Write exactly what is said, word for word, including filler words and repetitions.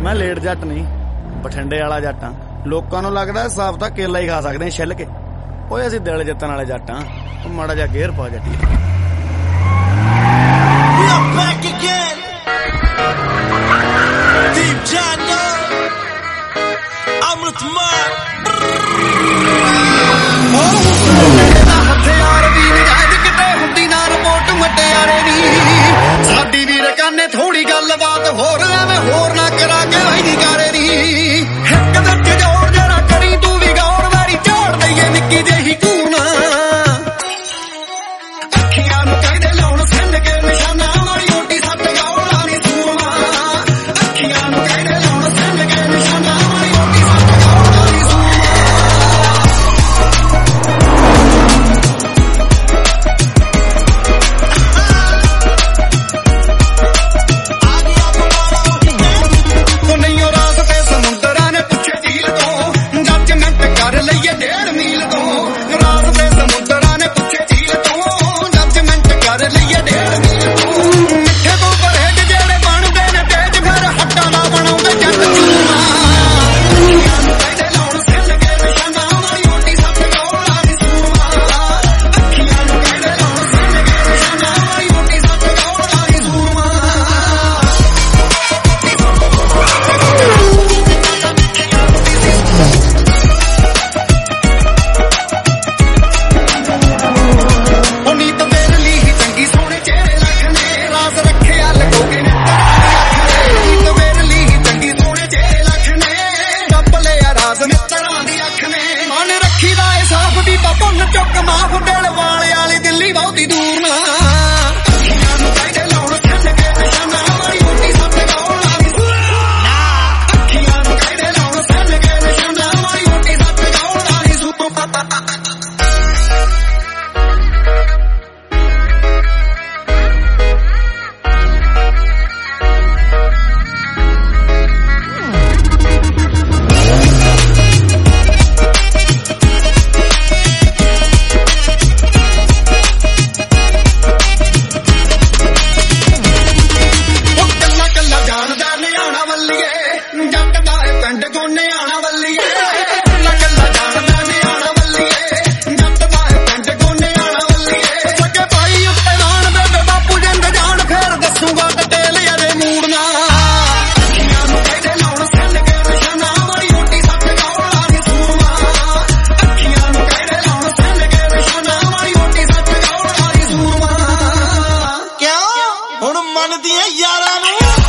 मैं लेट जट नहीं बठिंडे वाला जट हाँ। लोकां नूं लगदा साफ तां केला ही खा सकदे हैं छिल के। ओए असीं दिल जित्तण वाले जट हाँ। माड़ा जिहा गेर पा जट्टी। साडी वीर काने थोड़ी गलबात होर एवें होर ना करा के वही करे नी हिक दट जोर जरा करी तू भी गौर वारी झाड़ दईए निक्की जेही कूना अखियां नूं कहदे लाउण सिंध के निशाना मारी ओटी सट गौर लानी सूरमा अखियां नूं कहदे लाउण सिंध के निशाना मारी ओटी सट गौर लानी सूरमा चुक माफ दिल वाले वाली दिल्ली बहुती दूर ना अखियां नूं कहदे लाउण सिंध के निशाना मारी ओटी सट गौर लानी सूरमा अखियां नूं कहदे लाउण सिंध के निशाना मारी ओटी सट गौर लानी सूरमा मन दियां यारां नूं